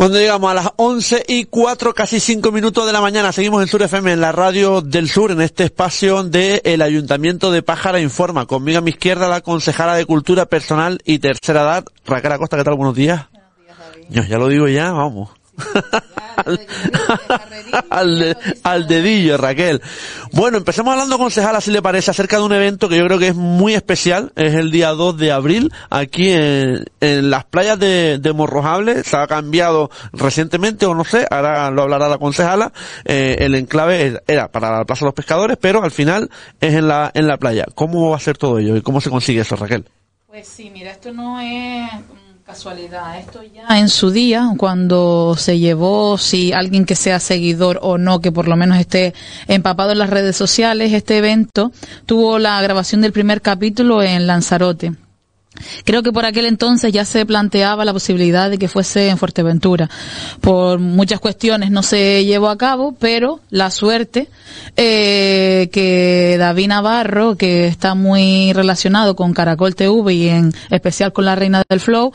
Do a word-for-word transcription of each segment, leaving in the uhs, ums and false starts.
Cuando llegamos a las once y cuatro, casi cinco minutos de la mañana, seguimos en Sur F M, en la radio del Sur, en este espacio del Ayuntamiento de Pájara Informa. Conmigo a mi izquierda la concejala de Cultura Personal y Tercera Edad, Raquel Acosta. ¿Qué tal? Buenos días. Buenos días, David. Ya, ya lo digo ya, vamos. al, al, de, al dedillo, Raquel. Bueno, empecemos hablando, concejala, si le parece, acerca de un evento que yo creo que es muy especial. Es el día dos de abril, aquí en, en las playas de, de Morrojable. Se ha cambiado recientemente, o no sé, ahora lo hablará la concejala. Eh, el enclave era para la Plaza de los Pescadores, pero al final es en la, en la playa. ¿Cómo va a ser todo ello y cómo se consigue eso, Raquel? Pues sí, mira, esto no es casualidad, esto ya en su día, cuando se llevó, si alguien que sea seguidor o no, que por lo menos esté empapado en las redes sociales, este evento tuvo la grabación del primer capítulo en Lanzarote. Creo que por aquel entonces ya se planteaba la posibilidad de que fuese en Fuerteventura. Por muchas cuestiones no se llevó a cabo, pero la suerte eh, que David Navarro, que está muy relacionado con Caracol T V y en especial con la Reina del Flow,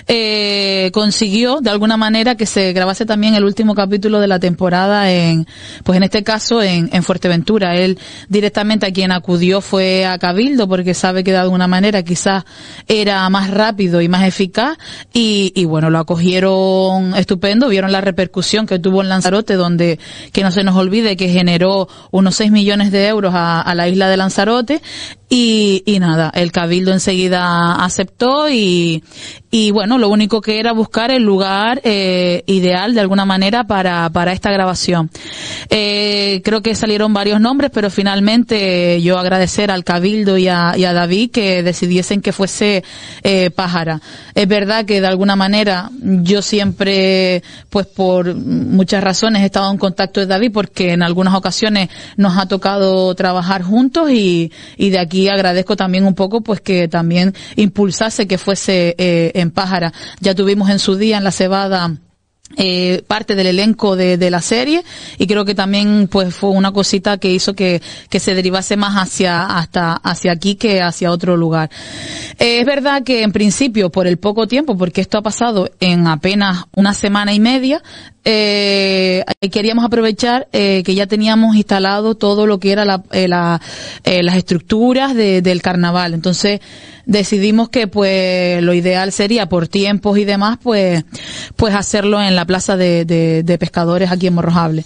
eh, consiguió de alguna manera que se grabase también el último capítulo de la temporada en, pues en este caso en, en Fuerteventura. Él directamente a quien acudió fue a Cabildo, porque sabe que de alguna manera quizás era más rápido y más eficaz, y, y bueno, lo acogieron estupendo, vieron la repercusión que tuvo en Lanzarote, donde, que no se nos olvide que generó unos seis millones de euros a, a la isla de Lanzarote, y, y nada, el Cabildo enseguida aceptó, y, y bueno, lo único que era buscar el lugar eh, ideal de alguna manera para, para esta grabación. Eh, creo que salieron varios nombres, pero finalmente yo agradecer al Cabildo y a, y a David que decidiesen que fuese eh, Pájara. Es verdad que de alguna manera yo siempre, pues por muchas razones he estado en contacto con David, porque en algunas ocasiones nos ha tocado trabajar juntos, y, y de aquí agradezco también un poco pues que también impulsase que fuese eh, en Pájara. Ya tuvimos en su día en La Cebada eh parte del elenco de, de la serie, y creo que también pues fue una cosita que hizo que, que se derivase más hacia, hasta, hacia aquí que hacia otro lugar. Eh, es verdad que en principio, por el poco tiempo, porque esto ha pasado en apenas una semana y media, eh queríamos aprovechar eh, que ya teníamos instalado todo lo que era la, eh, la eh, las estructuras de, del carnaval. Entonces decidimos que pues lo ideal sería, por tiempos y demás, pues pues hacerlo en la Plaza de, de, de Pescadores aquí en Morrojable.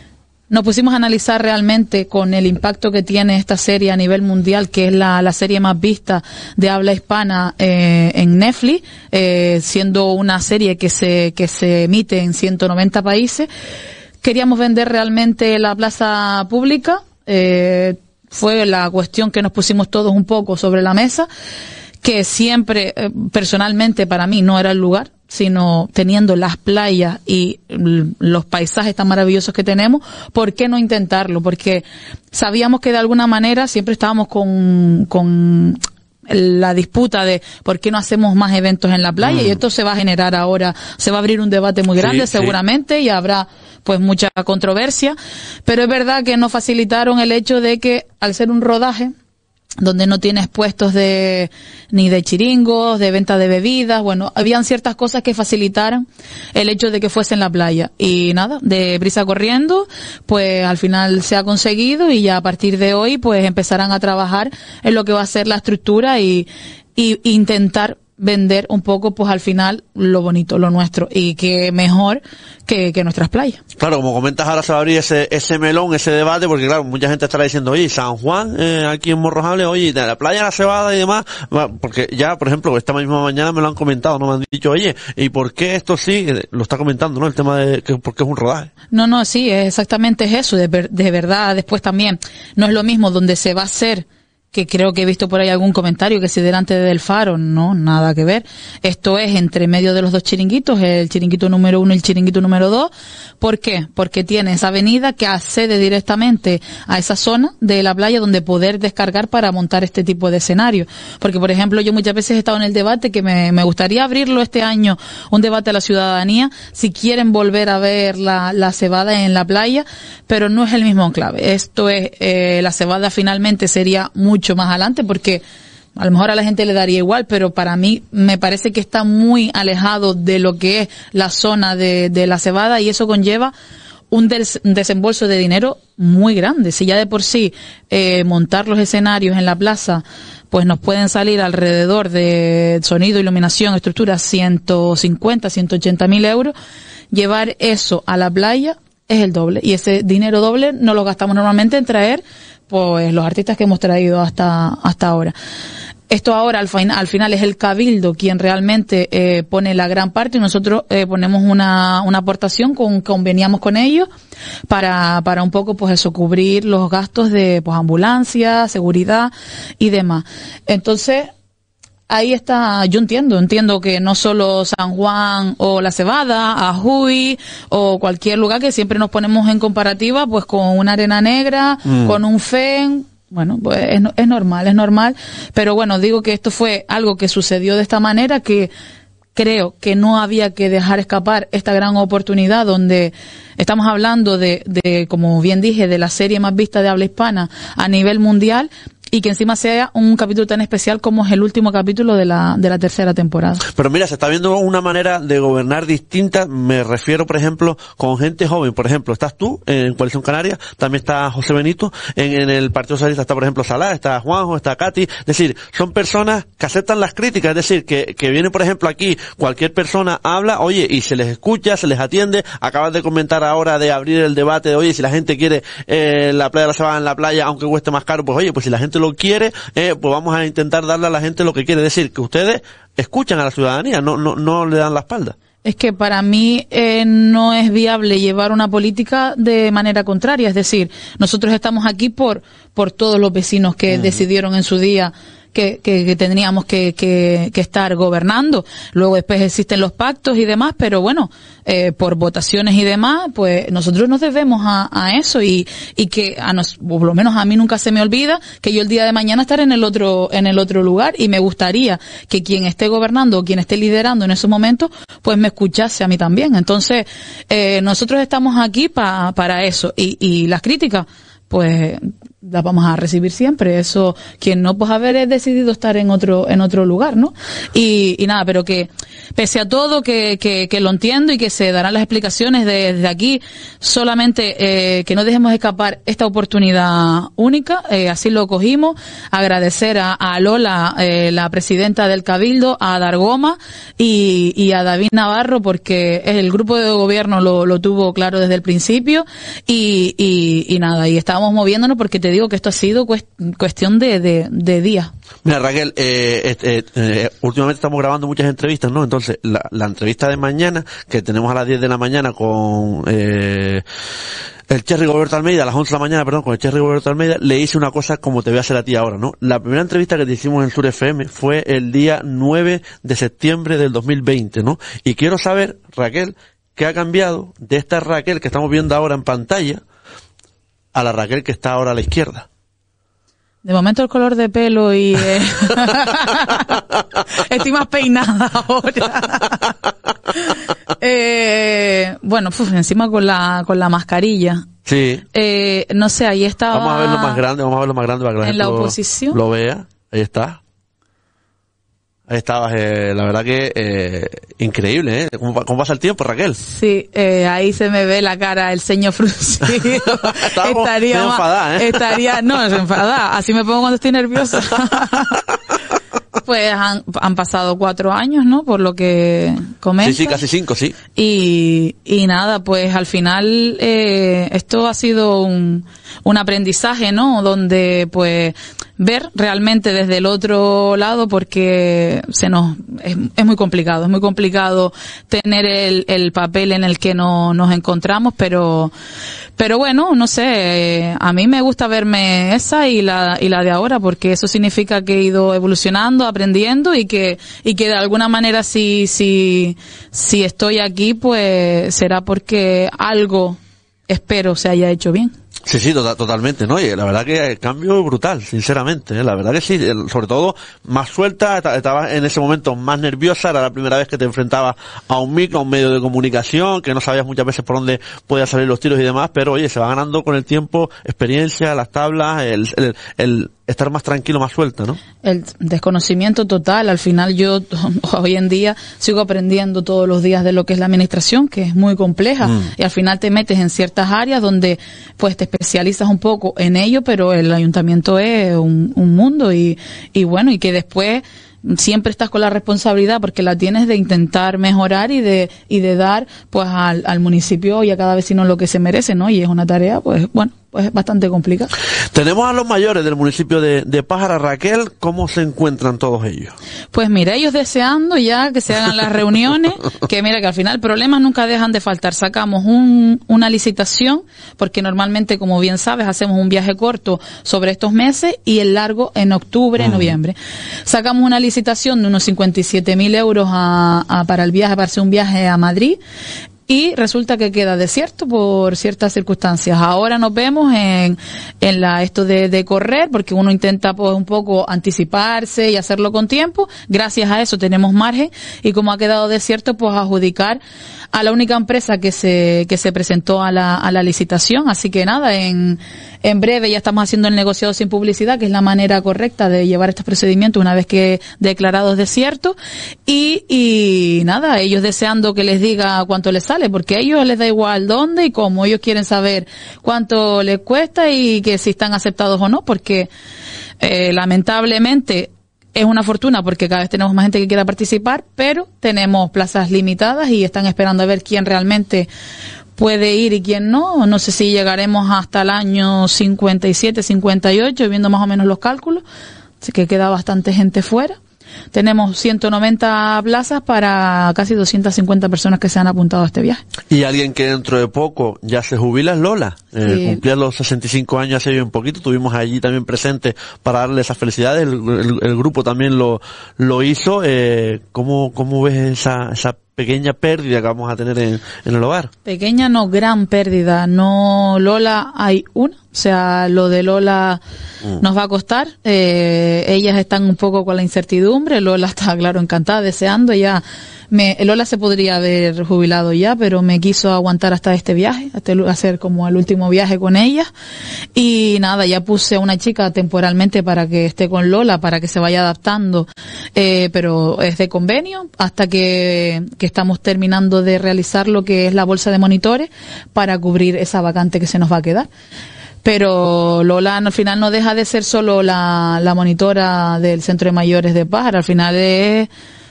Nos pusimos a analizar realmente con el impacto que tiene esta serie a nivel mundial, que es la, la serie más vista de habla hispana eh, en Netflix, eh, siendo una serie que se que se emite en ciento noventa países. Queríamos vender realmente la plaza pública, eh, fue la cuestión que nos pusimos todos un poco sobre la mesa, que siempre, eh, personalmente para mí no era el lugar, sino teniendo las playas y los paisajes tan maravillosos que tenemos, ¿por qué no intentarlo? Porque sabíamos que de alguna manera siempre estábamos con, con la disputa de por qué no hacemos más eventos en la playa, mm. y esto se va a generar ahora, se va a abrir un debate muy grande, sí, seguramente, sí. Y habrá pues mucha controversia, pero es verdad que nos facilitaron el hecho de que al ser un rodaje donde no tienes puestos de ni de chiringos, de venta de bebidas, bueno, habían ciertas cosas que facilitaran el hecho de que fuese en la playa, y nada, de brisa corriendo, pues al final se ha conseguido, y ya a partir de hoy pues empezarán a trabajar en lo que va a ser la estructura y, y intentar vender un poco, pues al final, lo bonito, lo nuestro, y que mejor que, que nuestras playas. Claro, como comentas, ahora se va a abrir ese, ese melón, ese debate, porque claro, mucha gente estará diciendo, oye, San Juan, eh, aquí en Morrojable, oye, de la playa La Cebada y demás, porque ya, por ejemplo, esta misma mañana me lo han comentado, no me han dicho, oye, ¿y por qué esto sí? Lo está comentando, ¿no? El tema de que porque es un rodaje. No, no, sí, es exactamente es eso, de, de verdad, después también, no es lo mismo donde se va a hacer, que creo que he visto por ahí algún comentario que si delante del Faro, no, nada que ver. Esto es entre medio de los dos chiringuitos, el chiringuito número uno y el chiringuito número dos. ¿Por qué? Porque tiene esa avenida que accede directamente a esa zona de la playa donde poder descargar para montar este tipo de escenario. Porque, por ejemplo, yo muchas veces he estado en el debate que me, me gustaría abrirlo este año, un debate a la ciudadanía, si quieren volver a ver la, la cebada en la playa, pero no es el mismo enclave. Esto es, eh, la cebada finalmente sería mucho más adelante, porque a lo mejor a la gente le daría igual, pero para mí me parece que está muy alejado de lo que es la zona de, de la cebada, y eso conlleva un, des, un desembolso de dinero muy grande. Si ya de por sí eh, montar los escenarios en la plaza pues nos pueden salir alrededor de sonido, iluminación, estructura ciento cincuenta, ciento ochenta mil euros, llevar eso a la playa es el doble, y ese dinero doble no lo gastamos normalmente en traer pues los artistas que hemos traído hasta hasta ahora. Esto ahora al, fin, al final es el Cabildo quien realmente eh, pone la gran parte, y nosotros eh, ponemos una, una aportación, con, conveniamos con ellos para, para un poco pues eso, cubrir los gastos de pues ambulancia, seguridad y demás. Entonces, ahí está, yo entiendo, entiendo que no solo San Juan o La Cebada, Ajuy o cualquier lugar, que siempre nos ponemos en comparativa pues con una Arena Negra, mm. con un F E N. Bueno, pues es, es normal, es normal, pero bueno, digo que esto fue algo que sucedió de esta manera, que creo que no había que dejar escapar esta gran oportunidad, donde estamos hablando de, de, como bien dije, de la serie más vista de habla hispana a nivel mundial, y que encima sea un capítulo tan especial como es el último capítulo de la de la tercera temporada. Pero mira, se está viendo una manera de gobernar distinta. Me refiero, por ejemplo, con gente joven. Por ejemplo, estás tú en Coalición Canaria, también está José Benito, en, en el Partido Socialista está, por ejemplo, Salah, está Juanjo, está Katy. Es decir, son personas que aceptan las críticas, es decir, que, que viene, por ejemplo, aquí, cualquier persona habla, oye, y se les escucha, se les atiende. Acabas de comentar ahora de abrir el debate de, oye, si la gente quiere eh, la playa de la Cebada en la playa, aunque cueste más caro, pues oye, pues si la gente lo quiere, eh, pues vamos a intentar darle a la gente lo que quiere. Decir que ustedes escuchan a la ciudadanía, no no no le dan la espalda. Es que para mí eh, no es viable llevar una política de manera contraria. Es decir, nosotros estamos aquí por por todos los vecinos que uh-huh. decidieron en su día que, que, que tendríamos que, que, que estar gobernando. Luego después existen los pactos y demás, pero bueno, eh, por votaciones y demás, pues nosotros nos debemos a, a eso, y, y que a nos, por lo menos a mí nunca se me olvida que yo el día de mañana estaré en el otro, en el otro lugar, y me gustaría que quien esté gobernando o quien esté liderando en esos momentos, pues me escuchase a mí también. Entonces, eh, nosotros estamos aquí pa, para eso, y, y las críticas, pues las vamos a recibir siempre. Eso, quien no, pues haber decidido estar en otro en otro lugar, ¿no? Y, y nada, pero que pese a todo, que, que, que lo entiendo, y que se darán las explicaciones desde de aquí, solamente eh, que no dejemos escapar esta oportunidad única, eh, así lo cogimos. Agradecer a, a Lola, eh, la presidenta del Cabildo, a Dargoma y, y a David Navarro, porque el grupo de gobierno lo, lo tuvo claro desde el principio, y, y, y nada, y estábamos moviéndonos, porque te digo que esto ha sido cuestión de, de, de días. Mira, Raquel, eh, eh, eh, últimamente estamos grabando muchas entrevistas, ¿no? Entonces, la, la entrevista de mañana, que tenemos a las diez de la mañana con eh, el Cherry Roberto Almeida, a las once de la mañana, perdón, con el Cherry Roberto Almeida, le hice una cosa como te voy a hacer a ti ahora, ¿no? La primera entrevista que te hicimos en Sur F M fue el día nueve de septiembre del dos mil veinte, ¿no? Y quiero saber, Raquel, ¿qué ha cambiado de esta Raquel que estamos viendo ahora en pantalla a la Raquel que está ahora a la izquierda? De momento el color de pelo y eh, estoy más peinada ahora. eh, bueno, uf, encima con la con la mascarilla. Sí. Eh, no sé, ahí estaba. Vamos a verlo más grande, vamos a verlo más grande para que la en gente la lo, oposición lo vea. Ahí está. Ahí estabas, eh, la verdad que eh, increíble, ¿eh? ¿Cómo, ¿Cómo pasa el tiempo, Raquel? Sí, eh, ahí se me ve la cara, el ceño fruncido. estaría más, enfadada, ¿eh? Estaría, no, es enfadada. Así me pongo cuando estoy nerviosa. Pues han, han pasado cuatro años, ¿no? Por lo que comento. Sí, sí, casi cinco, sí. Y, y nada, pues al final, eh, esto ha sido un, un aprendizaje, ¿no? Donde, pues, ver realmente desde el otro lado, porque se nos, es, es muy complicado, es muy complicado tener el, el papel en el que no, nos encontramos, pero, pero bueno, no sé, eh, a mí me gusta verme esa y la, y la de ahora, porque eso significa que he ido evolucionando, aprendiendo, y que, y que de alguna manera si, si, si estoy aquí, pues será porque algo, espero, se haya hecho bien. Sí, sí, to- totalmente, ¿no? Y la verdad que el cambio es brutal, sinceramente, ¿eh? La verdad que sí, el, sobre todo más suelta, estabas en ese momento más nerviosa, era la primera vez que te enfrentabas a un micro, a un medio de comunicación, que no sabías muchas veces por dónde podían salir los tiros y demás, pero oye, se va ganando con el tiempo experiencia, las tablas, el, el, el estar más tranquilo, más suelta, ¿no? El desconocimiento total. Al final yo hoy en día sigo aprendiendo todos los días de lo que es la administración, que es muy compleja, mm. y al final te metes en ciertas áreas donde pues te especializas un poco en ello, pero el ayuntamiento es un, un mundo y, y bueno, y que después siempre estás con la responsabilidad porque la tienes de intentar mejorar y de y de dar pues al, al municipio y a cada vecino lo que se merece, ¿no? Y es una tarea pues bueno, pues bastante complicada. Tenemos a los mayores del municipio de, de Pájara. Raquel, ¿cómo se encuentran todos ellos? Pues mira, ellos deseando ya que se hagan las reuniones, que mira que al final problemas nunca dejan de faltar. Sacamos un, una licitación, porque normalmente, como bien sabes, hacemos un viaje corto sobre estos meses y el largo en octubre, mm. noviembre. Sacamos una licitación de unos cincuenta y siete mil euros a, a, para el viaje, para hacer un viaje a Madrid. Y resulta que queda desierto por ciertas circunstancias. Ahora nos vemos en, en la, esto de, de correr, porque uno intenta pues un poco anticiparse y hacerlo con tiempo. Gracias a eso tenemos margen y como ha quedado desierto, pues adjudicar a la única empresa que se, que se presentó a la, a la licitación. Así que nada, en, en breve ya estamos haciendo el negociado sin publicidad, que es la manera correcta de llevar estos procedimientos una vez que declarados desiertos. Y, y nada, ellos deseando que les diga cuánto les sale, porque a ellos les da igual dónde y cómo. Ellos quieren saber cuánto les cuesta y que si están aceptados o no, porque eh, lamentablemente es una fortuna porque cada vez tenemos más gente que quiera participar, pero tenemos plazas limitadas y están esperando a ver quién realmente puede ir y quién no. No sé si llegaremos hasta el año cincuenta y siete, cincuenta y ocho, viendo más o menos los cálculos. Así que queda bastante gente fuera. Tenemos ciento noventa plazas para casi doscientas cincuenta personas que se han apuntado a este viaje. Y alguien que dentro de poco ya se jubila es Lola. Eh, sí. Cumplía los sesenta y cinco años hace un poquito. Estuvimos allí también presentes para darle esas felicidades. El, el, el grupo también lo, lo hizo. Eh, ¿cómo, cómo ves esa, esa pequeña pérdida que vamos a tener en, en el hogar? Pequeña no, gran pérdida. No, Lola hay una. O sea, lo de Lola mm. nos va a costar. Eh, ellas están un poco con la incertidumbre. Lola está, claro, encantada, deseando. Ella, me, Lola se podría haber jubilado ya, pero me quiso aguantar hasta este viaje, hasta el, hacer como el último viaje con ella. Y nada, ya puse a una chica temporalmente para que esté con Lola, para que se vaya adaptando. Eh, pero es de convenio hasta que, que estamos terminando de realizar lo que es la bolsa de monitores para cubrir esa vacante que se nos va a quedar. Pero Lola al final no deja de ser solo la, la monitora del Centro de Mayores de Pájara. Al final es,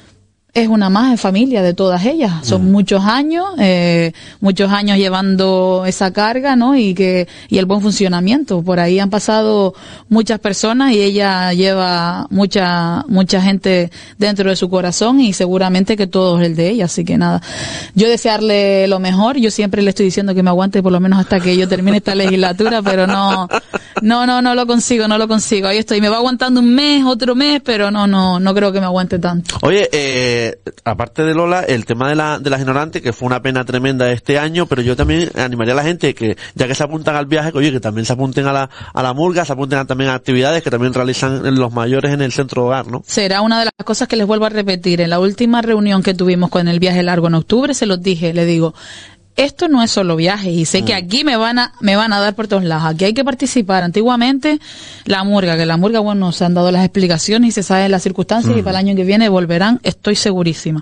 es una más en familia de todas ellas. Son mm. muchos años, eh, muchos años llevando esa carga, ¿no? Y que, y el buen funcionamiento. Por ahí han pasado muchas personas y ella lleva mucha, mucha gente dentro de su corazón y seguramente que todo es el de ella. Así que nada, yo desearle lo mejor. Yo siempre le estoy diciendo que me aguante por lo menos hasta que yo termine esta legislatura, pero no, no, no, no lo consigo, no lo consigo. Ahí estoy, me va aguantando un mes, otro mes, pero no, no, no creo que me aguante tanto. Oye, eh, aparte de Lola, el tema de la de las ignorantes, que fue una pena tremenda este año, pero yo también animaría a la gente que, ya que se apuntan al viaje, que oye, que también se apunten a la a la murga, se apunten a, también a actividades que también realizan los mayores en el centro de hogar, ¿no? Será una de las cosas que les vuelvo a repetir. En la última reunión que tuvimos con el viaje largo en octubre, se los dije, le digo, esto no es solo viajes y sé mm. que aquí me van a me van a dar por todos lados. Aquí hay que participar. Antiguamente la murga, que la murga, bueno, se han dado las explicaciones y se saben las circunstancias mm. y para el año que viene volverán, estoy segurísima.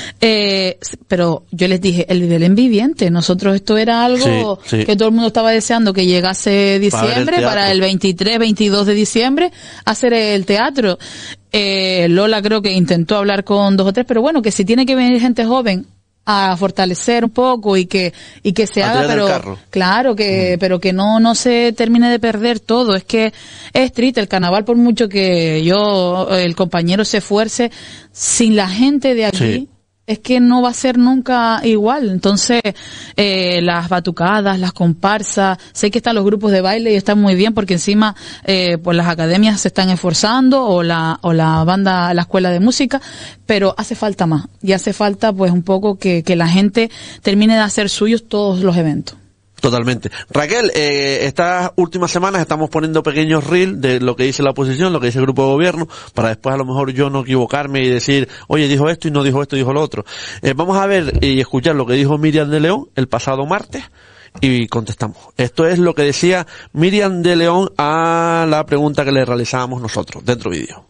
Eh, pero yo les dije, el Belén viviente, nosotros esto era algo sí, sí. que todo el mundo estaba deseando que llegase diciembre, para el, para el veintitrés, veintidós de diciembre, hacer el teatro. Eh, Lola creo que intentó hablar con dos o tres, pero bueno, que si tiene que venir gente joven a fortalecer un poco y que y que se a haga, pero claro que mm. pero que no no se termine de perder todo. Es que es triste el carnaval, por mucho que yo el compañero se esfuerce, sin la gente de aquí sí. es que no va a ser nunca igual. Entonces, eh, las batucadas, las comparsas, sé que están los grupos de baile y están muy bien porque encima, eh, pues las academias se están esforzando o la, o la banda, la escuela de música, pero hace falta más. Y hace falta pues un poco que, que la gente termine de hacer suyos todos los eventos. Totalmente. Raquel, eh, estas últimas semanas estamos poniendo pequeños reels de lo que dice la oposición, lo que dice el grupo de gobierno, para después a lo mejor yo no equivocarme y decir, oye, dijo esto y no dijo esto, dijo lo otro. Eh, vamos a ver y escuchar lo que dijo Miriam de León el pasado martes y contestamos. Esto es lo que decía Miriam de León a la pregunta que le realizábamos nosotros dentro vídeo.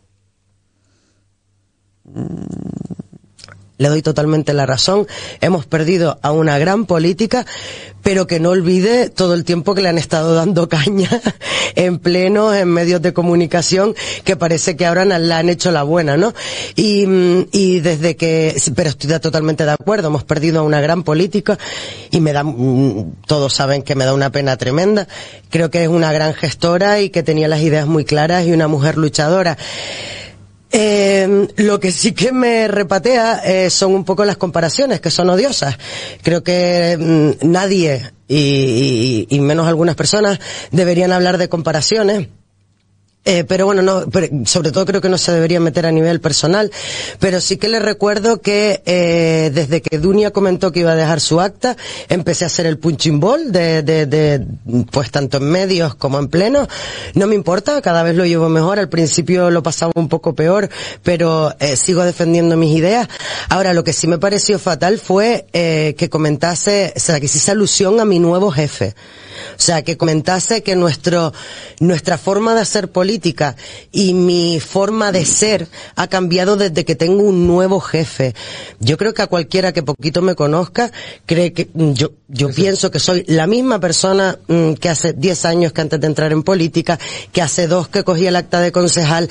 Le doy totalmente la razón. Hemos perdido a una gran política, pero que no olvide todo el tiempo que le han estado dando caña en pleno, en medios de comunicación, que parece que ahora le han hecho la buena, ¿no? Y, y desde que, pero estoy totalmente de acuerdo, hemos perdido a una gran política y me da, todos saben que me da una pena tremenda. Creo que es una gran gestora y que tenía las ideas muy claras y una mujer luchadora. Eh, lo que sí que me repatea eh, son un poco las comparaciones, que son odiosas. Creo que mmm, nadie, y, y, y menos algunas personas, deberían hablar de comparaciones. Eh, pero bueno, no, pero sobre todo creo que no se debería meter a nivel personal, pero sí que le recuerdo que eh, desde que Dunia comentó que iba a dejar su acta, empecé a hacer el punching ball de, de, de, pues tanto en medios como en pleno. No me importa, cada vez lo llevo mejor. Al principio lo pasaba un poco peor, pero eh, sigo defendiendo mis ideas. Ahora, lo que sí me pareció fatal fue eh, que comentase, o sea, que hiciese alusión a mi nuevo jefe. O sea, que comentase que nuestro, nuestra forma de hacer política y mi forma de ser ha cambiado desde que tengo un nuevo jefe. Yo creo que a cualquiera que poquito me conozca, cree que, yo, yo Eso. pienso que soy la misma persona mmm, que hace diez años que antes de entrar en política, que hace dos que cogí el acta de concejal.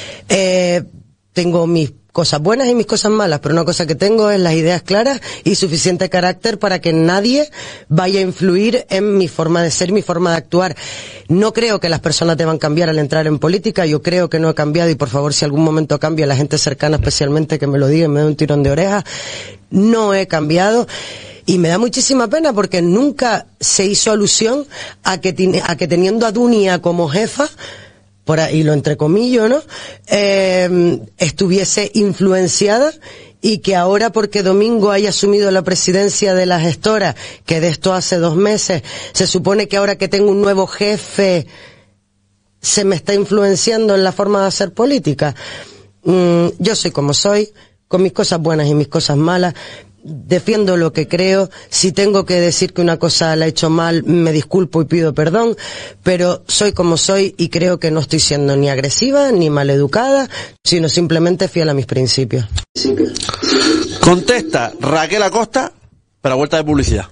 Eh, tengo mis cosas buenas y mis cosas malas, pero una cosa que tengo es las ideas claras y suficiente carácter para que nadie vaya a influir en mi forma de ser, mi forma de actuar. No creo que las personas deban cambiar al entrar en política, yo creo que no he cambiado y por favor si algún momento cambia, la gente cercana especialmente que me lo diga y me dé un tirón de oreja. No he cambiado. Y me da muchísima pena porque nunca se hizo alusión a que, a que teniendo a Dunia como jefa, por ahí lo entrecomillo, ¿no? Eh, estuviese influenciada y que ahora porque Domingo haya asumido la presidencia de la gestora, que de esto hace dos meses, se supone que ahora que tengo un nuevo jefe se me está influenciando en la forma de hacer política. Mm, yo soy como soy, con mis cosas buenas y mis cosas malas. Defiendo lo que creo. Si tengo que decir que una cosa la he hecho mal, me disculpo y pido perdón, pero soy como soy y creo que no estoy siendo ni agresiva ni maleducada, sino simplemente fiel a mis principios. Contesta Raquel Acosta, para vuelta de publicidad.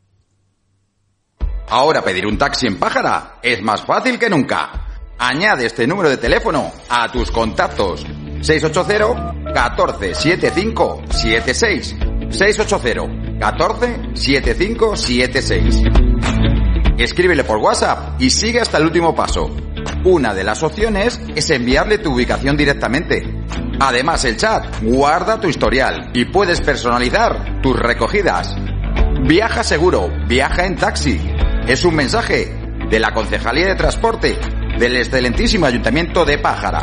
Ahora pedir un taxi en Pájara es más fácil que nunca. Añade este número de teléfono a tus contactos. seis ocho cero, catorce, setenta y cinco, setenta y seis. seis ocho cero, catorce, setenta y cinco, setenta y seis. Escríbele por WhatsApp y sigue hasta el último paso. Una de las opciones es enviarle tu ubicación directamente. Además, el chat guarda tu historial y puedes personalizar tus recogidas. Viaja seguro, viaja en taxi. Es un mensaje de la Concejalía de Transporte del excelentísimo Ayuntamiento de Pájara.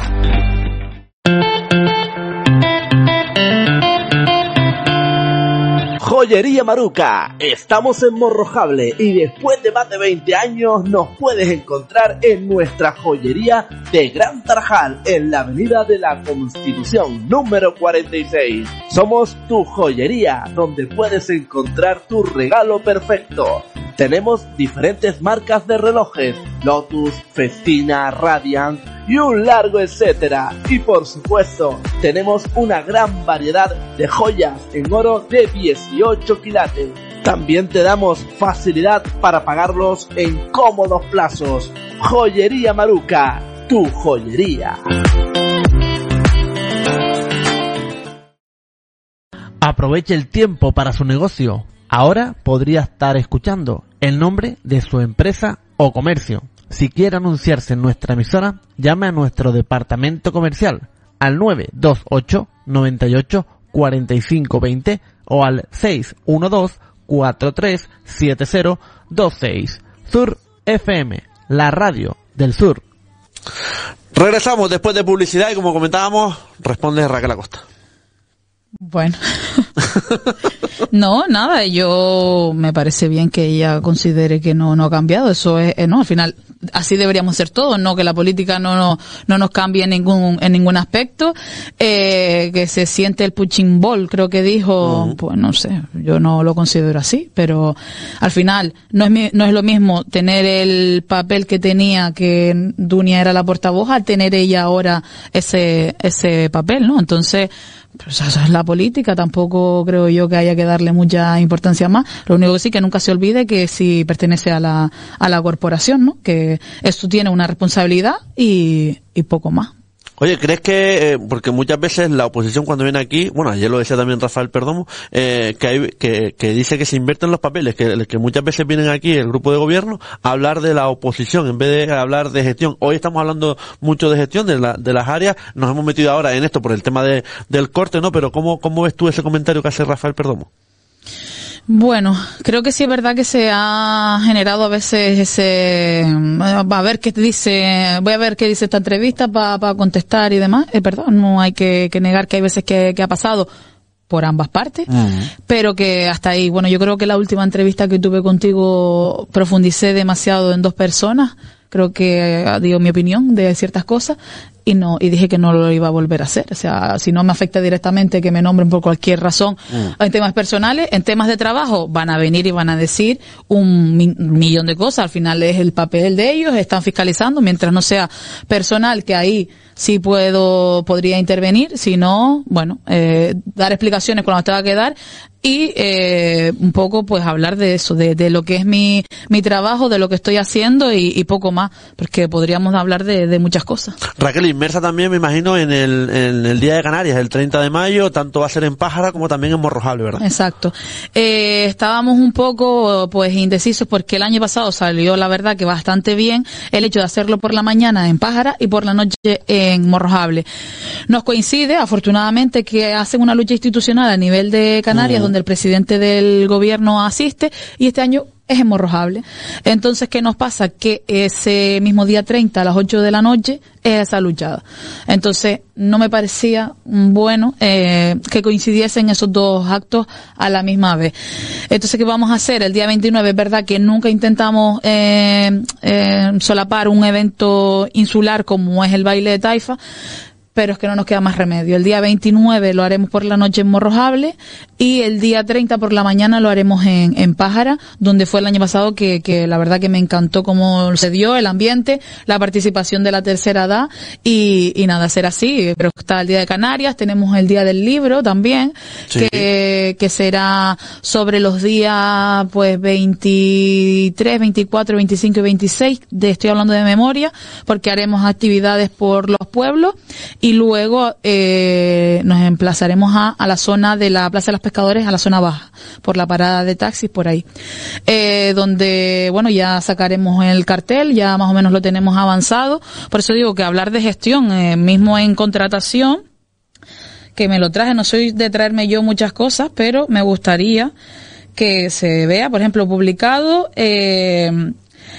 Joyería Maruca, estamos en Morrojable y después de más de veinte años nos puedes encontrar en nuestra joyería de Gran Tarajal en la avenida de la Constitución número cuarenta y seis. Somos tu joyería donde puedes encontrar tu regalo perfecto. Tenemos diferentes marcas de relojes, Lotus, Festina, Radiant y un largo etcétera. Y por supuesto, tenemos una gran variedad de joyas en oro de dieciocho quilates. También te damos facilidad para pagarlos en cómodos plazos. Joyería Maruca, tu joyería. Aproveche el tiempo para su negocio. Ahora podría estar escuchando el nombre de su empresa o comercio. Si quiere anunciarse en nuestra emisora, llame a nuestro departamento comercial al nueve dos ocho, noventa y ocho, cuarenta y cinco veinte o al seis uno dos, cuatro tres siete cero dos seis. Sur F M, la radio del sur. Regresamos después de publicidad y como comentábamos, responde Raquel Acosta. Bueno. No, nada, yo me parece bien que ella considere que no, no ha cambiado, eso es, eh, no, al final, así deberíamos ser todos, no, que la política no, no, no nos cambie en ningún, en ningún aspecto, eh, que se siente el punching ball, creo que dijo, uh-huh. Pues no sé, yo no lo considero así, pero al final, no es mi, no es lo mismo tener el papel que tenía, que Dunia era la portavoz, a tener ella ahora ese, ese papel, ¿no? Entonces, pues eso es la política, tampoco creo yo que haya que darle mucha importancia más. Lo único que sí, que nunca se olvide que si pertenece a la, a la corporación, ¿no? Que esto tiene una responsabilidad y, y poco más. Oye, ¿crees que, eh, porque muchas veces la oposición cuando viene aquí, bueno, ayer lo decía también Rafael Perdomo, eh, que, hay, que, que dice que se invierten los papeles, que, que muchas veces vienen aquí el grupo de gobierno a hablar de la oposición en vez de hablar de gestión? Hoy estamos hablando mucho de gestión de, la, de las áreas, nos hemos metido ahora en esto por el tema de, del corte, ¿no? Pero ¿cómo, cómo ves tú ese comentario que hace Rafael Perdomo? Bueno, creo que sí es verdad que se ha generado a veces ese, va a ver qué dice, voy a ver qué dice esta entrevista para pa contestar y demás. Es verdad, no hay que, que negar que hay veces que, que ha pasado por ambas partes, uh-huh. Pero que hasta ahí, bueno, yo creo que la última entrevista que tuve contigo profundicé demasiado en dos personas. Creo que digo mi opinión de ciertas cosas y no y dije que no lo iba a volver a hacer. O sea, si no me afecta directamente que me nombren por cualquier razón mm. en temas personales, en temas de trabajo van a venir y van a decir un mi- millón de cosas. Al final es el papel de ellos, están fiscalizando, mientras no sea personal, que ahí sí puedo podría intervenir. Si no, bueno, eh, dar explicaciones cuando tenga que dar y eh, un poco pues hablar de eso, de, de lo que es mi mi trabajo, de lo que estoy haciendo y, y poco más, porque podríamos hablar de, de muchas cosas. Raquel, inmersa también me imagino en el, en el Día de Canarias, el treinta de mayo, tanto va a ser en Pájara como también en Morrojable, ¿verdad? Exacto. Eh, estábamos un poco pues indecisos porque el año pasado salió la verdad que bastante bien el hecho de hacerlo por la mañana en Pájara y por la noche en Morrojable. Nos coincide, afortunadamente, que hacen una lucha institucional a nivel de Canarias, mm. donde el presidente del gobierno asiste, y este año es en Morrojable. Entonces, ¿qué nos pasa? Que ese mismo día treinta a las ocho de la noche es esa luchada. Entonces, no me parecía bueno eh, que coincidiesen esos dos actos a la misma vez. Entonces, ¿qué vamos a hacer? El día veintinueve es verdad que nunca intentamos eh, eh, solapar un evento insular como es el baile de Taifa, pero es que no nos queda más remedio. El día veintinueve lo haremos por la noche en Morrojable y el día treinta por la mañana lo haremos en, en Pájara, donde fue el año pasado que, que la verdad que me encantó cómo se dio el ambiente, la participación de la tercera edad y, y nada, ser así. Pero está el Día de Canarias, tenemos el Día del Libro también, sí. que, que será sobre los días pues veintitrés, veinticuatro, veinticinco y veintiséis, de, estoy hablando de memoria, porque haremos actividades por los pueblos. Y luego eh, nos emplazaremos a, a la zona de la Plaza de los Pescadores, a la zona baja, por la parada de taxis, por ahí. Eh, donde, bueno, ya sacaremos el cartel, ya más o menos lo tenemos avanzado. Por eso digo que hablar de gestión, eh, mismo en contratación, que me lo traje, no soy de traerme yo muchas cosas, pero me gustaría que se vea, por ejemplo, publicado, eh,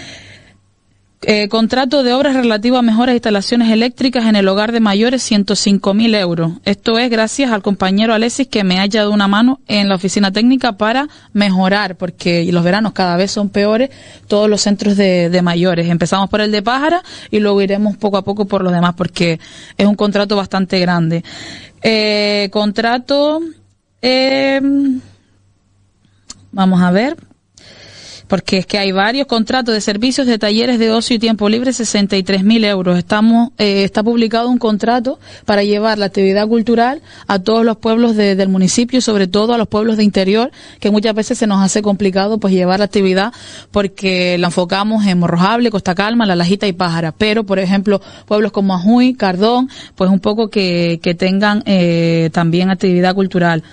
Eh, contrato de obras relativo a mejoras de instalaciones eléctricas en el hogar de mayores, ciento cinco mil euros. Esto es gracias al compañero Alexis, que me ha echado una mano en la oficina técnica para mejorar, porque los veranos cada vez son peores todos los centros de, de mayores. Empezamos por el de Pájara y luego iremos poco a poco por los demás, porque es un contrato bastante grande. Eh, contrato, eh, vamos a ver, porque es que hay varios contratos de servicios de talleres de ocio y tiempo libre, sesenta y tres mil euros. Estamos, eh, está publicado un contrato para llevar la actividad cultural a todos los pueblos de, del municipio y sobre todo a los pueblos de interior, que muchas veces se nos hace complicado pues llevar la actividad porque la enfocamos en Morrojable, Costa Calma, La Lajita y Pájara. Pero, por ejemplo, pueblos como Ajuy, Cardón, pues un poco que, que tengan eh, también actividad cultural.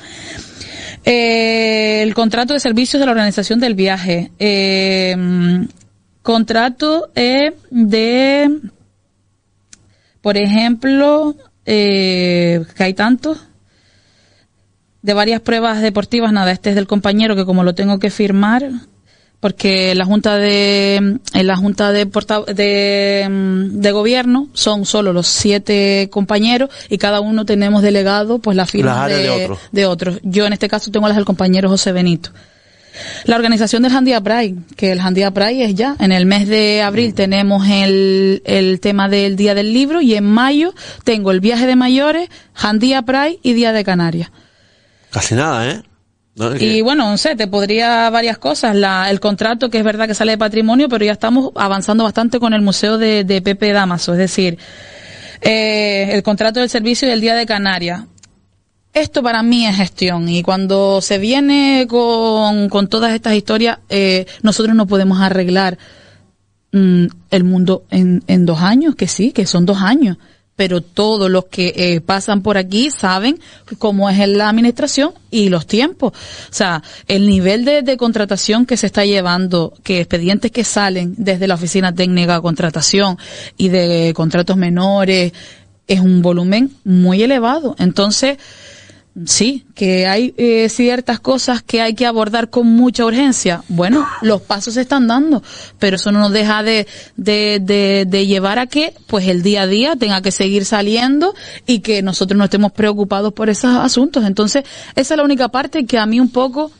Eh, el contrato de servicios de la organización del viaje. Eh, contrato eh, de, por ejemplo, eh, que hay tantos, de varias pruebas deportivas. Nada, este es del compañero que como lo tengo que firmar, porque la junta de en la junta de, porta, de de gobierno son solo los siete compañeros y cada uno tenemos delegado pues la firma de, de, otro. de otros. Yo en este caso tengo las del compañero José Benito. La organización del Jandía Pride, que el Jandía Pride es ya, en el mes de abril tenemos el, el tema del Día del Libro y en mayo tengo el viaje de mayores, Jandía Pride y Día de Canarias. Casi nada, ¿eh? No, y que... bueno, no sé, te podría varias cosas, la, el contrato que es verdad que sale de patrimonio, pero ya estamos avanzando bastante con el Museo de, de Pepe Damaso, es decir, eh, el contrato del servicio y el Día de Canarias. Esto para mí es gestión y cuando se viene con, con todas estas historias, eh, nosotros no podemos arreglar mm, el mundo en, en dos años, que sí, que son dos años, pero todos los que eh, pasan por aquí saben cómo es la administración y los tiempos. O sea, el nivel de, de contratación que se está llevando, que expedientes que salen desde la oficina técnica de contratación y de contratos menores, es un volumen muy elevado. Entonces, sí, que hay eh, ciertas cosas que hay que abordar con mucha urgencia. Bueno, los pasos se están dando, pero eso no nos deja de, de, de, de llevar a que, pues, el día a día tenga que seguir saliendo y que nosotros no estemos preocupados por esos asuntos. Entonces, esa es la única parte que a mí un poco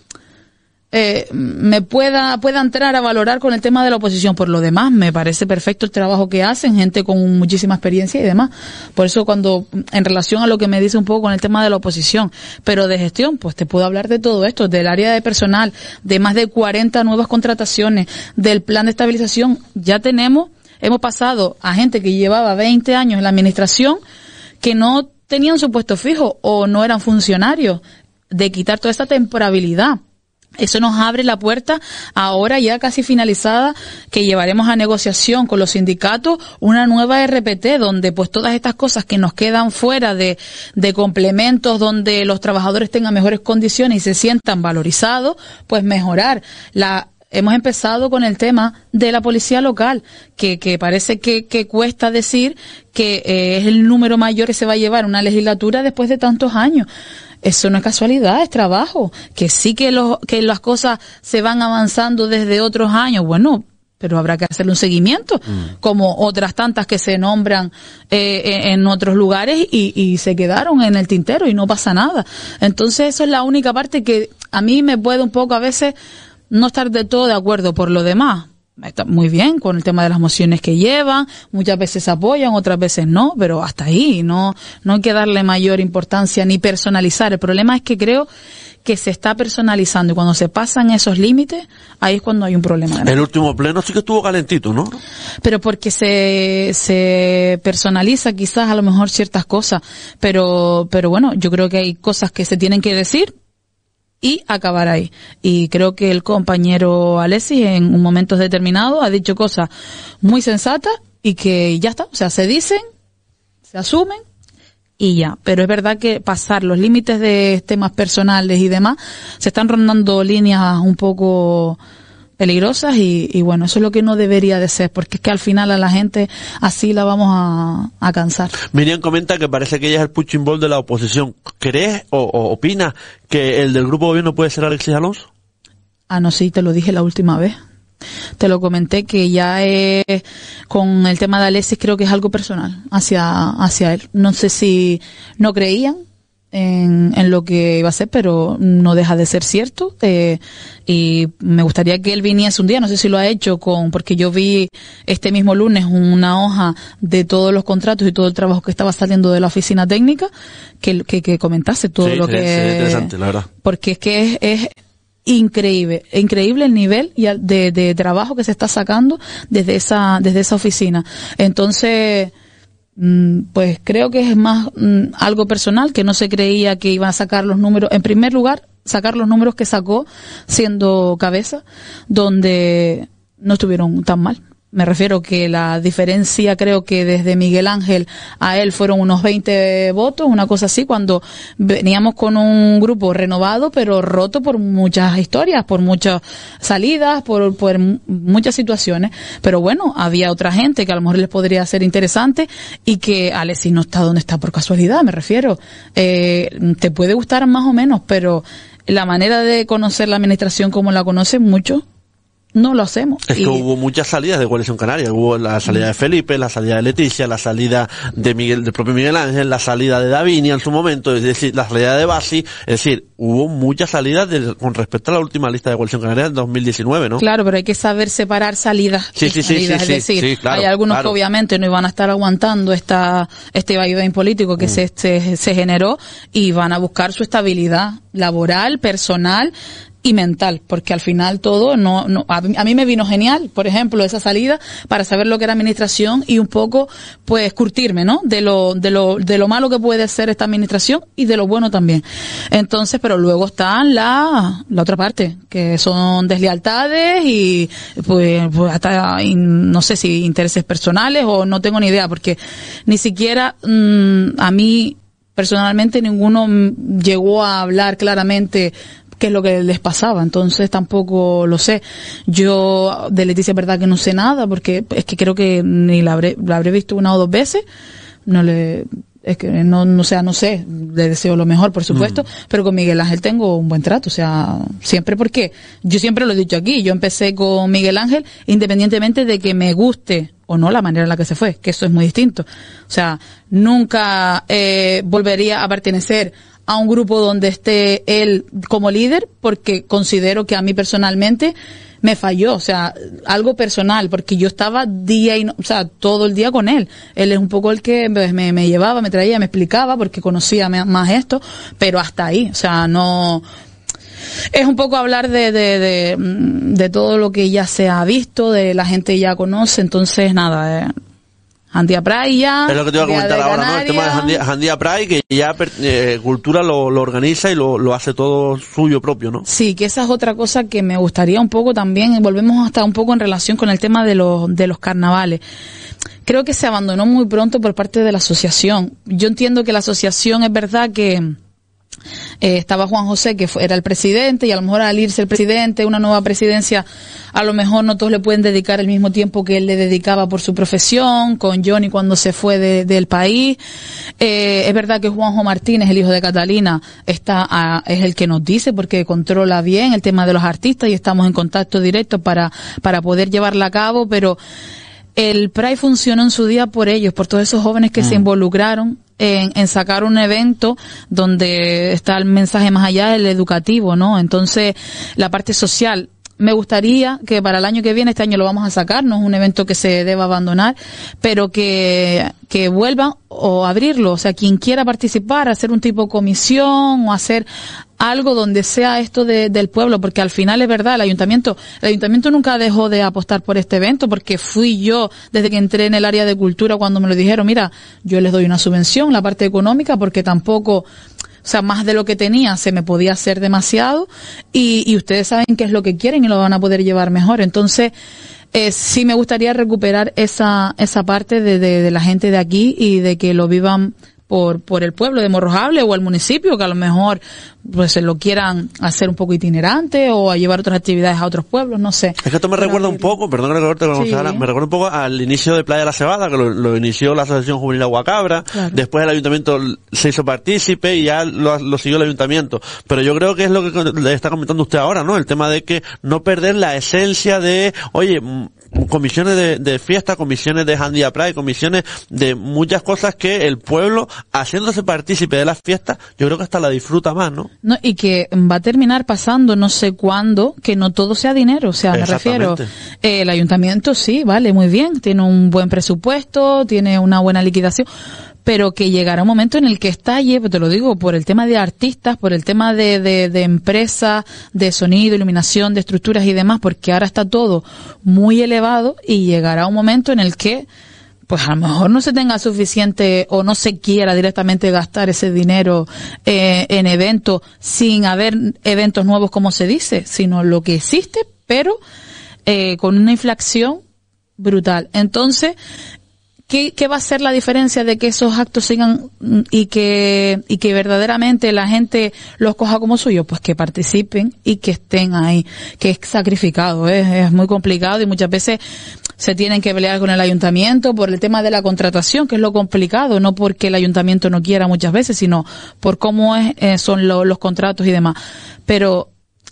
eh, me pueda pueda entrar a valorar con el tema de la oposición. Por lo demás, me parece perfecto el trabajo que hacen, gente con muchísima experiencia y demás. Por eso cuando, en relación a lo que me dice un poco con el tema de la oposición, pero de gestión, pues te puedo hablar de todo esto, del área de personal, de más de cuarenta nuevas contrataciones, del plan de estabilización. Ya tenemos, hemos pasado a gente que llevaba veinte años en la administración, que no tenían su puesto fijo o no eran funcionarios, de quitar toda esta temporalidad. Eso nos abre la puerta, ahora ya casi finalizada, que llevaremos a negociación con los sindicatos una nueva R P T, donde pues todas estas cosas que nos quedan fuera de, de complementos, donde los trabajadores tengan mejores condiciones y se sientan valorizados, pues mejorar. La Hemos empezado con el tema de la policía local, que, que parece que, que cuesta decir que eh, es el número mayor que se va a llevar una legislatura después de tantos años. Eso no es casualidad, es trabajo. Que sí que, los, que las cosas se van avanzando desde otros años, bueno, pero habrá que hacerle un seguimiento, mm. como otras tantas que se nombran eh, en otros lugares y, y se quedaron en el tintero y no pasa nada. Entonces eso es la única parte que a mí me puede un poco a veces no estar de todo de acuerdo. Por lo demás, está muy bien con el tema de las mociones que llevan, muchas veces apoyan, otras veces no, pero hasta ahí, no, no hay que darle mayor importancia ni personalizar. El problema es que creo que se está personalizando y cuando se pasan esos límites, ahí es cuando hay un problema grande. El último pleno sí que estuvo calentito, ¿no? Pero porque se, se personaliza quizás a lo mejor ciertas cosas, pero, pero bueno, yo creo que hay cosas que se tienen que decir y acabar ahí. Y creo que el compañero Alexis en un momento determinado ha dicho cosas muy sensatas y que ya está, o sea, se dicen, se asumen y ya. Pero es verdad que pasar los límites de temas personales y demás, se están rondando líneas un poco peligrosas y, y bueno, eso es lo que no debería de ser, porque es que al final a la gente así la vamos a, a cansar. Miriam comenta que parece que ella es el punching ball de la oposición. ¿Crees o, o opinas que el del grupo de gobierno puede ser Alexis Alonso? Ah, no, sí, te lo dije la última vez. Te lo comenté que ya es, con el tema de Alexis creo que es algo personal hacia, hacia él. No sé si no creían en, en lo que iba a ser, pero no deja de ser cierto. Eh, y me gustaría que él viniese un día, no sé si lo ha hecho con, porque yo vi este mismo lunes una hoja de todos los contratos y todo el trabajo que estaba saliendo de la oficina técnica, que, que, que comentase todo sí, lo sí, que, sí, interesante, la verdad. Porque es que es, es increíble, increíble el nivel de, de trabajo que se está sacando desde esa, desde esa oficina. Entonces, pues creo que es más mm, algo personal, que no se creía que iban a sacar los números, en primer lugar, sacar los números que sacó siendo cabeza, donde no estuvieron tan mal. Me refiero que la diferencia, creo que desde Miguel Ángel a él fueron unos veinte votos, una cosa así, cuando veníamos con un grupo renovado, pero roto por muchas historias, por muchas salidas, por, por muchas situaciones. Pero bueno, había otra gente que a lo mejor les podría ser interesante y que Alexis no está donde está por casualidad, me refiero. Eh, te puede gustar más o menos, pero la manera de conocer la administración como la conocen muchos, no lo hacemos. Es que y... hubo muchas salidas de Coalición Canaria. Hubo la salida de Felipe, la salida de Leticia, la salida de Miguel, del propio Miguel Ángel, la salida de Davinia en su momento, es decir, la salida de Basi. Es decir, hubo muchas salidas de, con respecto a la última lista de Coalición Canaria en dos mil diecinueve, ¿no? Claro, pero hay que saber separar salidas sí, y sí, salidas. Sí, es sí, decir, sí, claro, hay algunos claro. que obviamente no iban a estar aguantando esta este vaivén político que mm. se, se, se generó y van a buscar su estabilidad laboral, personal y mental, porque al final todo no, no a, a mí me vino genial, por ejemplo, esa salida para saber lo que era administración y un poco pues curtirme, ¿no? De lo de lo de lo malo que puede ser esta administración y de lo bueno también. Entonces, pero luego están la la otra parte, que son deslealtades y pues, pues hasta y no sé si intereses personales o no tengo ni idea, porque ni siquiera mmm, a mí personalmente ninguno llegó a hablar claramente qué es lo que les pasaba, entonces tampoco lo sé. Yo de Leticia es verdad que no sé nada, porque es que creo que ni la habré, la habré visto una o dos veces, no le, es que no, no, o sea, no sé, le deseo lo mejor, por supuesto, mm. pero con Miguel Ángel tengo un buen trato, o sea, siempre, porque yo siempre lo he dicho aquí, yo empecé con Miguel Ángel independientemente de que me guste o no la manera en la que se fue, que eso es muy distinto. O sea, nunca eh, volvería a pertenecer a un grupo donde esté él como líder, porque considero que a mí personalmente me falló, o sea, algo personal, porque yo estaba día y no, o sea, todo el día con él. Él es un poco el que me, me llevaba, me traía, me explicaba, porque conocía más esto, pero hasta ahí, o sea, no... Es un poco hablar de, de, de, de todo lo que ya se ha visto, de la gente ya conoce, entonces nada, eh. Jandía Pray ya. Es lo que te iba a comentar ahora, Canaria. ¿no? El tema de Jandía, Jandía Pray, que ya eh, Cultura lo, lo organiza y lo, lo hace todo suyo propio, ¿no? Sí, que esa es otra cosa que me gustaría un poco también, volvemos hasta un poco en relación con el tema de los, de los carnavales. Creo que se abandonó muy pronto por parte de la asociación. Yo entiendo que la asociación es verdad que Eh, estaba Juan José, que fue, era el presidente, y a lo mejor al irse el presidente, una nueva presidencia, a lo mejor no todos le pueden dedicar el mismo tiempo que él le dedicaba por su profesión, con Johnny cuando se fue de, del país. Eh, es verdad que Juanjo Martínez, el hijo de Catalina, está a, es el que nos dice, porque controla bien el tema de los artistas y estamos en contacto directo para, para poder llevarla a cabo, pero el Pride funcionó en su día por ellos, por todos esos jóvenes que mm. se involucraron en, en sacar un evento donde está el mensaje más allá del educativo, ¿no? Entonces, la parte social. Me gustaría que para el año que viene, este año lo vamos a sacar, no es un evento que se deba abandonar, pero que, que vuelvan o abrirlo, o sea, quien quiera participar, hacer un tipo de comisión o hacer algo donde sea esto de, del pueblo, porque al final es verdad, el ayuntamiento, el ayuntamiento nunca dejó de apostar por este evento, porque fui yo, desde que entré en el área de cultura, cuando me lo dijeron, mira, yo les doy una subvención, la parte económica, porque tampoco, o sea, más de lo que tenía se me podía hacer demasiado, y, y ustedes saben qué es lo que quieren y lo van a poder llevar mejor. Entonces, eh, sí me gustaría recuperar esa, esa parte de, de, de la gente de aquí y de que lo vivan por, por el pueblo de Morrojable o el municipio, que a lo mejor pues se lo quieran hacer un poco itinerante o a llevar otras actividades a otros pueblos, no sé. Es que esto me recuerda un poco, perdón que recorte con sí. Sara, me recuerda un poco al inicio de Playa de la Cebada, que lo, lo inició la Asociación Juvenil Aguacabra, claro. Después el ayuntamiento se hizo partícipe y ya lo, lo siguió el ayuntamiento. Pero yo creo que es lo que le está comentando usted ahora, ¿no? El tema de que no perder la esencia de, oye, comisiones de, de fiesta, comisiones de Jandía Pride, comisiones de muchas cosas que el pueblo, haciéndose partícipe de las fiestas, yo creo que hasta la disfruta más, ¿no? No, y que va a terminar pasando no sé cuándo, que no todo sea dinero, o sea, me refiero, eh, el ayuntamiento sí, vale, muy bien, tiene un buen presupuesto, tiene una buena liquidación, pero que llegará un momento en el que estalle, te lo digo, por el tema de artistas, por el tema de, de, de empresas, de sonido, iluminación, de estructuras y demás, porque ahora está todo muy elevado y llegará un momento en el que pues a lo mejor no se tenga suficiente o no se quiera directamente gastar ese dinero eh, en eventos sin haber eventos nuevos como se dice, sino lo que existe, pero eh, con una inflación brutal. Entonces, ¿qué, qué va a ser la diferencia de que esos actos sigan y que y que verdaderamente la gente los coja como suyo? Pues que participen y que estén ahí, que es sacrificado, ¿eh? Es muy complicado y muchas veces se tienen que pelear con el ayuntamiento por el tema de la contratación, que es lo complicado, no porque el ayuntamiento no quiera muchas veces, sino por cómo es, eh, son lo, los contratos y demás. Pero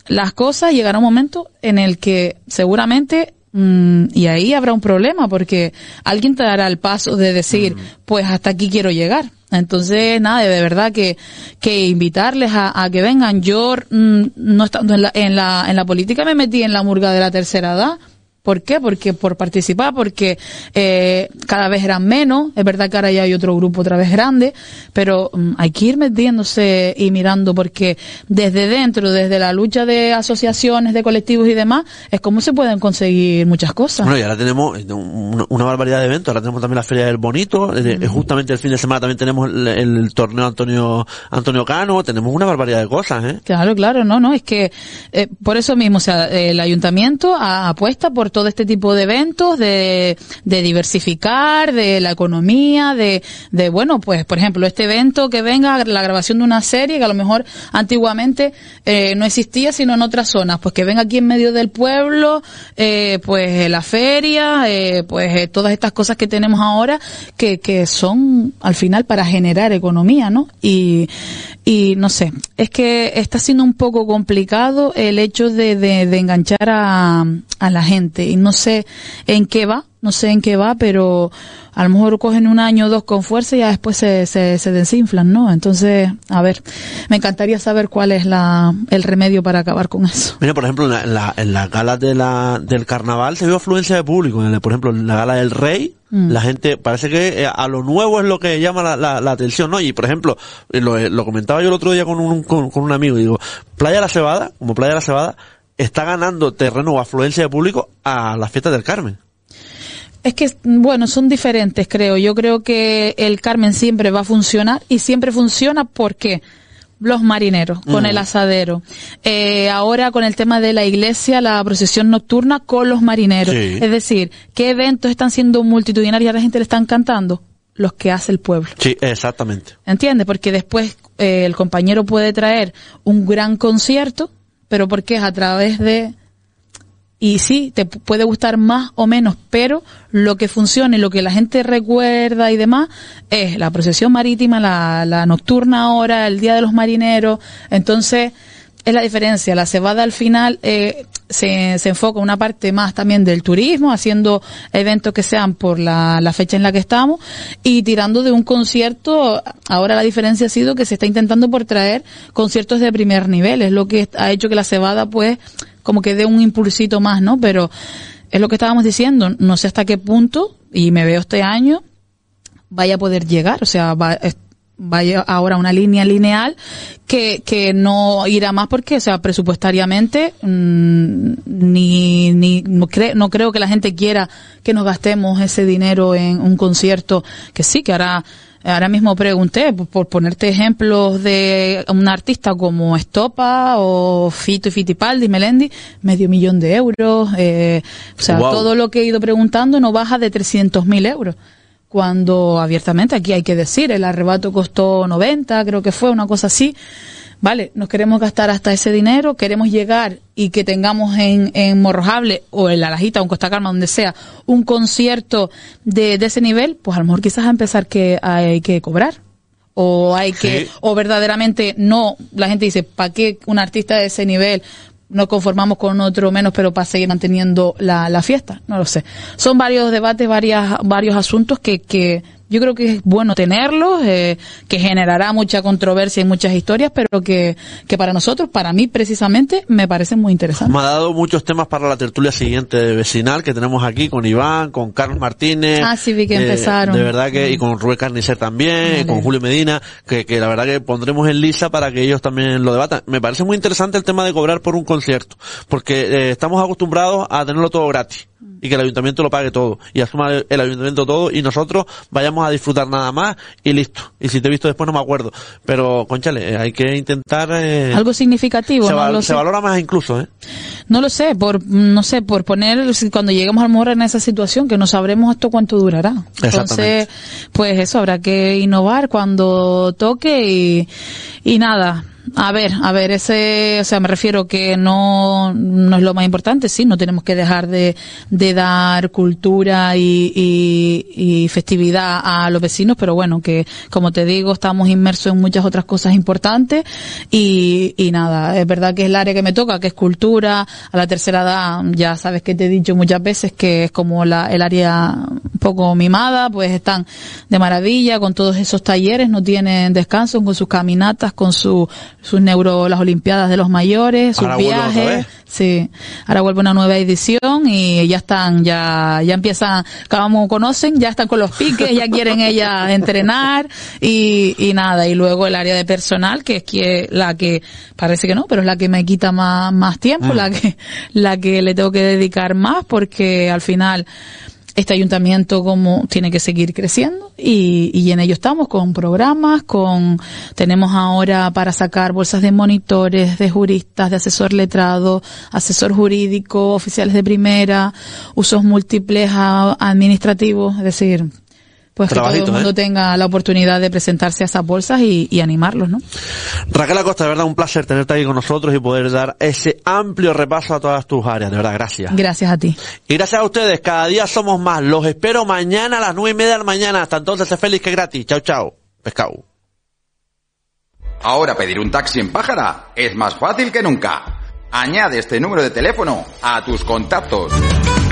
las cosas, llegará un momento en el que seguramente, mm, y ahí habrá un problema, porque alguien te dará el paso de decir, mm. pues hasta aquí quiero llegar. Entonces, nada, de verdad que, que invitarles a, a que vengan. Yo, mm, no estando en la, en la, en la política, me metí en la murga de la tercera edad. ¿Por qué? Porque por participar, porque eh, cada vez eran menos. Es verdad que ahora ya hay otro grupo otra vez grande, pero um, hay que ir metiéndose y mirando, porque desde dentro, desde la lucha de asociaciones, de colectivos y demás, es como se pueden conseguir muchas cosas. Bueno, y ahora tenemos una, una barbaridad de eventos. Ahora tenemos también la Feria del Bonito. Mm. Eh, justamente el fin de semana también tenemos el, el torneo Antonio Antonio Cano. Tenemos una barbaridad de cosas, ¿eh? Claro, claro, no, no, es que eh, por eso mismo, o sea, el ayuntamiento a, apuesta por todo este tipo de eventos, de, de diversificar, de la economía, de, de, bueno, pues, por ejemplo, este evento que venga, la grabación de una serie que a lo mejor antiguamente eh, no existía sino en otras zonas, pues que venga aquí en medio del pueblo, eh, pues la feria, eh, pues eh, todas estas cosas que tenemos ahora, que, que son al final para generar economía, ¿no? Y, y no sé, es que está siendo un poco complicado el hecho de, de, de enganchar a, a la gente, y no sé en qué va, no sé en qué va, pero a lo mejor cogen un año o dos con fuerza y ya después se, se, se desinflan, ¿no? Entonces, a ver, me encantaría saber cuál es la, el remedio para acabar con eso. Mira, por ejemplo, en la, en la, en la gala de la, del carnaval se vio afluencia de público. En el, por ejemplo, en la gala del Rey, mm. la gente, parece que a lo nuevo es lo que llama la, la, la atención, ¿no? Y, por ejemplo, lo, lo comentaba yo el otro día con un, con, con un amigo, y digo, Playa La Cebada, como Playa La Cebada, está ganando terreno o afluencia de público a las fiestas del Carmen. Es que, bueno, son diferentes, creo. Yo creo que el Carmen siempre va a funcionar, y siempre funciona porque los marineros, con mm. el asadero. Eh, ahora con el tema de la iglesia, la procesión nocturna con los marineros. Sí. Es decir, ¿qué eventos están siendo multitudinarios y a la gente le están cantando? Los que hace el pueblo. Sí, exactamente. ¿Entiendes? Porque después eh, el compañero puede traer un gran concierto, pero porque es a través de... Y sí, te puede gustar más o menos, pero lo que funciona y lo que la gente recuerda y demás es la procesión marítima, la, la nocturna ahora, el Día de los Marineros. Entonces, es la diferencia. La Cebada al final eh, se, se enfoca en una parte más también del turismo, haciendo eventos que sean por la, la fecha en la que estamos, y tirando de un concierto. Ahora la diferencia ha sido que se está intentando por traer conciertos de primer nivel. Es lo que ha hecho que la Cebada, pues, como que dé un impulsito más, ¿no? Pero es lo que estábamos diciendo, no sé hasta qué punto, y me veo este año, vaya a poder llegar, o sea, va, vaya ahora una línea lineal que, que no irá más porque, o sea, presupuestariamente, mmm, ni, ni, no, cre, no creo que la gente quiera que nos gastemos ese dinero en un concierto, que sí, que ahora, Ahora mismo pregunté, por, por ponerte ejemplos de un artista como Estopa o Fito y Fitipaldi, Melendi, medio millón de euros, eh, o sea, wow. Todo lo que he ido preguntando no baja de trescientos mil euros. Cuando abiertamente aquí hay que decir, el arrebato costó noventa, creo que fue una cosa así. Vale, nos queremos gastar hasta ese dinero, queremos llegar y que tengamos en, en Morrojable o en La Lajita o en Costa Calma, donde sea, un concierto de, de ese nivel, pues a lo mejor quizás a empezar que hay que cobrar. O hay que, sí. o verdaderamente no, la gente dice, ¿para qué un artista de ese nivel? Nos conformamos con otro menos, pero para seguir manteniendo la, la fiesta. No lo sé. Son varios debates, varias, varios asuntos que, que yo creo que es bueno tenerlos, eh, que generará mucha controversia y muchas historias, pero que, que para nosotros, para mí precisamente, me parecen muy interesantes. Me ha dado muchos temas para la tertulia siguiente de vecinal que tenemos aquí con Iván, con Carlos Martínez. Ah, sí, vi que eh, empezaron. De verdad que, y con Rubén Carnicer también, vale. Y con Julio Medina, que, que la verdad que pondremos en lista para que ellos también lo debatan. Me parece muy interesante el tema de cobrar por un concierto, porque eh, estamos acostumbrados a tenerlo todo gratis. Y que el ayuntamiento lo pague todo, y asuma el, el ayuntamiento todo, y nosotros vayamos a disfrutar nada más, y listo. Y si te he visto después no me acuerdo. Pero, conchale, hay que intentar... Eh, algo significativo, se, ¿no? val, Lo se sé. valora más incluso, ¿eh? No lo sé, por, no sé, por poner, cuando lleguemos a lo mejor en esa situación, que no sabremos esto cuánto durará. Entonces, pues eso, habrá que innovar cuando toque, y, y nada... a ver, a ver, ese, o sea, me refiero que no, no es lo más importante, sí, no tenemos que dejar de, de dar cultura y, y, y festividad a los vecinos, pero bueno, que como te digo, estamos inmersos en muchas otras cosas importantes y, y nada, es verdad que es el área que me toca, que es cultura. A la tercera edad, ya sabes que te he dicho muchas veces que es como la, el área un poco mimada, pues están de maravilla con todos esos talleres, no tienen descanso, con sus caminatas, con su, sus neuro, las olimpiadas de los mayores, sus Ahora vuelven otra viajes. vez. Sí, ahora vuelve una nueva edición y ya están, ya, ya empiezan, como conocen, ya están con los piques, ya quieren ellas entrenar y, y nada, y luego el área de personal, que es que, la que, parece que no, pero es la que me quita más, más tiempo, Mm. la que, la que le tengo que dedicar más porque al final, este ayuntamiento como tiene que seguir creciendo y, y en ello estamos con programas, con tenemos ahora para sacar bolsas de monitores, de juristas, de asesor letrado, asesor jurídico, oficiales de primera, usos múltiples a- administrativos, es decir, pues que todo el Trabajito, mundo ¿eh? tenga la oportunidad de presentarse a esas bolsas y, y animarlos, ¿no? Raquel Acosta, de verdad un placer tenerte aquí con nosotros y poder dar ese amplio repaso a todas tus áreas, de verdad, gracias. Gracias a ti. Y gracias a ustedes, cada día somos más. Los espero mañana a las nueve y media de la mañana. Hasta entonces, sé feliz que es gratis. Chao, chao. Pescado. Ahora pedir un taxi en Pájara es más fácil que nunca. Añade este número de teléfono a tus contactos.